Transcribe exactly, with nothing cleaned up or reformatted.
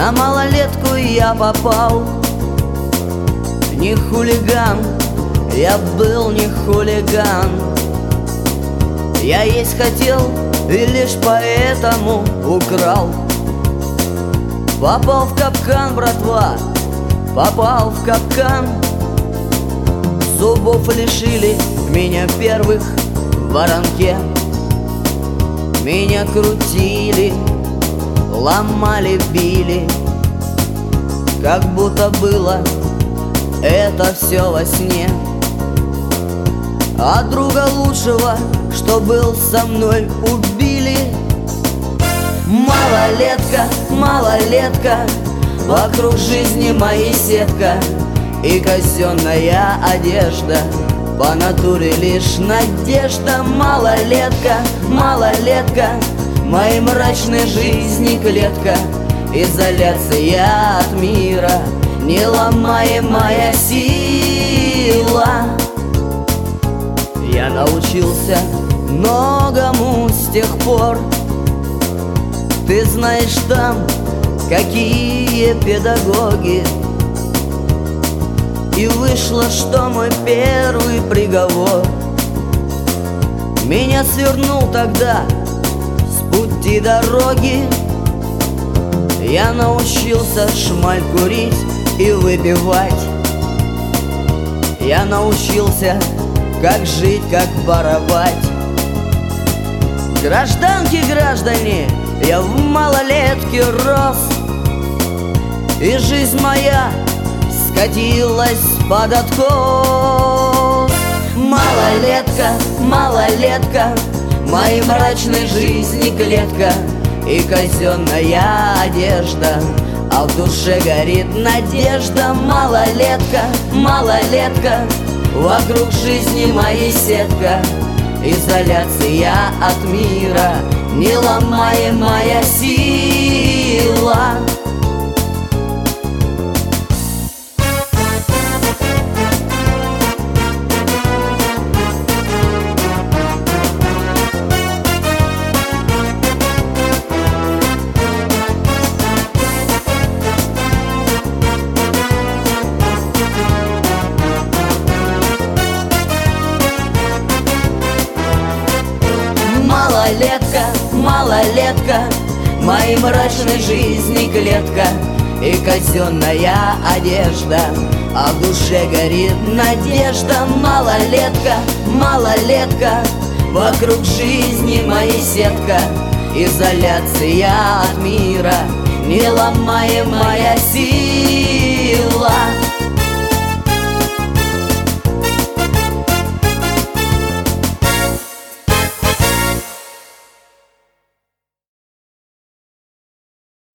На малолетку я попал. Не хулиган, я был не хулиган. Я есть хотел и лишь поэтому украл. Попал в капкан, братва, попал в капкан. Зубов лишили меня первых в воронке. Меня крутили, ломали, били, как будто было это все во сне. А друга лучшего, что был со мной, убили. Малолетка, малолетка, вокруг жизни моей сетка и казенная одежда, по натуре лишь надежда. Малолетка, малолетка, моей мрачной жизни клетка, изоляция от мира, неломаемая сила. Я научился многому с тех пор. Ты знаешь там, какие педагоги. И вышло, что мой первый приговор меня свернул тогда с пути дороги. Я научился шмаль курить и выпивать. Я научился, как жить, как воровать. Гражданки, граждане, я в малолетке рос, и жизнь моя скатилась под откос. Малолетка, малолетка, моей мрачной жизни клетка и казенная одежда, а в душе горит надежда. Малолетка, малолетка, вокруг жизни моей сетка, изоляция от мира, неломаемая сила. Малолетка, малолетка, моей мрачной жизни клетка и казенная одежда, а в душе горит надежда. Малолетка, малолетка, вокруг жизни моей сетка, изоляция от мира, неломаемая сила.